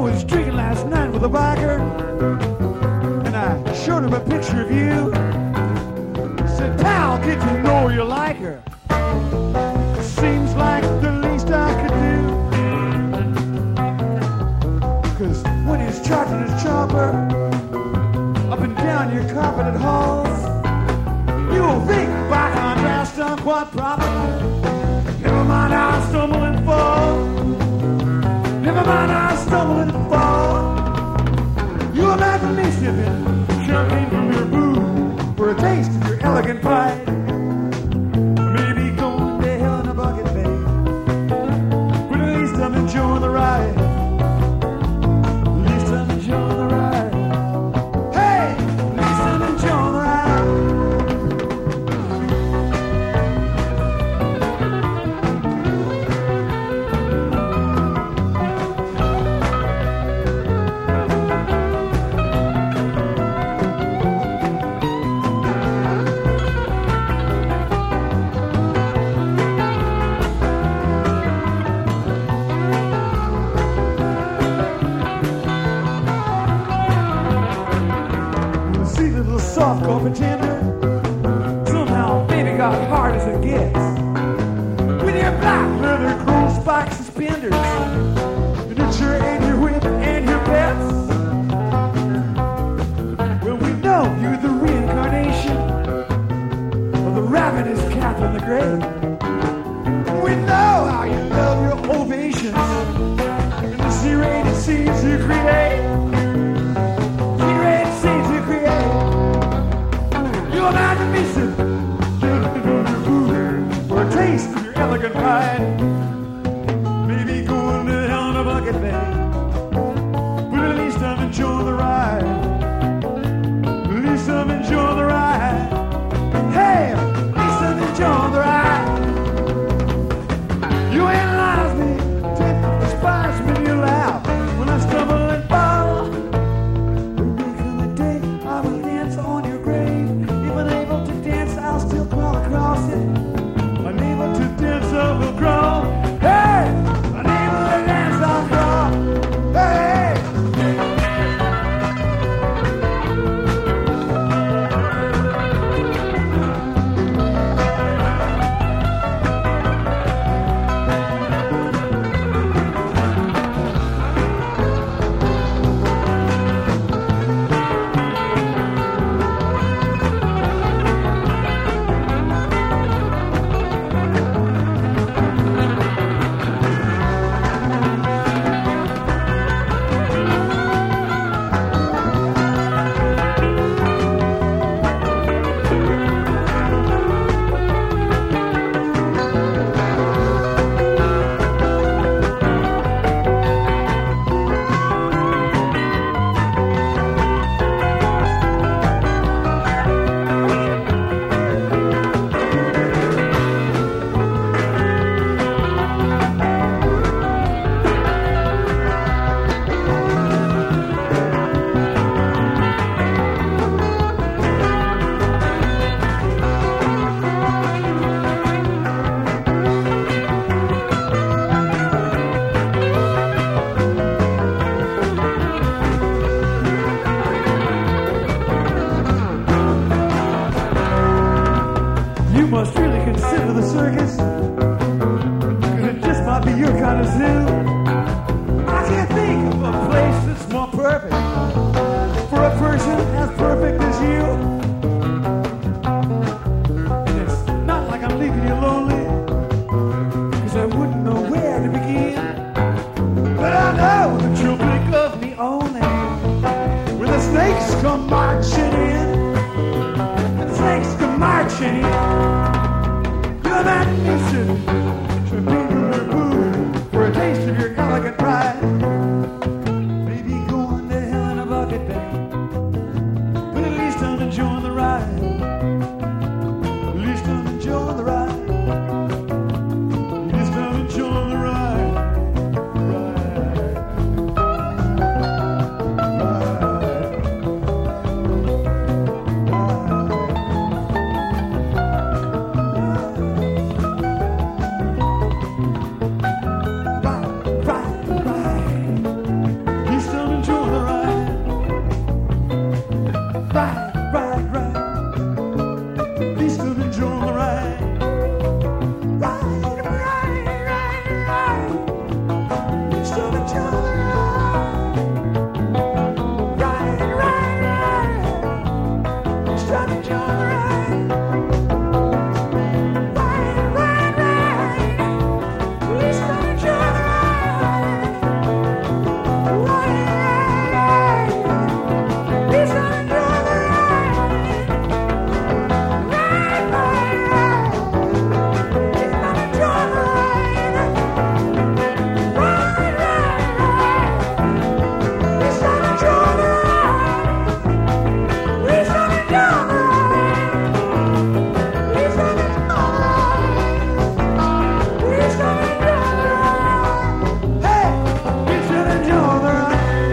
was drinking last night with a biker, and I showed him a picture of you. Said, pal, get to know you like her. Seems like the least I could do. 'Cause when he's charging his chopper up and down your carpeted halls, you'll think by contrast I'm quite proper. Never mind I stumble and fall. Never mind I stumble and fall. You imagine me sipping champagne from your booth for a taste of your elegant pride. Maybe going to hell in a bucket, babe, but at least I'm enjoying the ride. At least I'm enjoying the ride. Hey, at least I'm enjoying the ride. Softcore pretender, somehow baby got hard as it gets. With your black leather cool spike suspenders, and it's your and your whip and your pets. Well, we know you're the reincarnation of the ravenous Catherine the Great. We know how you love your ovations and the C-rated scenes you create. C-rated scenes you create. You imagine me sitting for a taste of your elegant pride. Maybe going to hell in a bucket, babe, but at least I'm enjoying the ride. At least I'm enjoying the ride. Hey, at least I'm enjoying the ride. You analyze me, despise me, you laugh when I stumble and fall. Making the day I will dance on your grave. Unable to dance, I'll still crawl across it. Unable to dance, I will crawl. Hey! Unable to dance, I'll crawl. Hey! Must really consider the circus, 'cause it just might be your kind of zoo. I can't think of a place that's more perfect for a person as perfect as you. And it's not like I'm leaving you lonely, 'cause I wouldn't know where to begin. But I know that you'll think of me only when the snakes come marching in.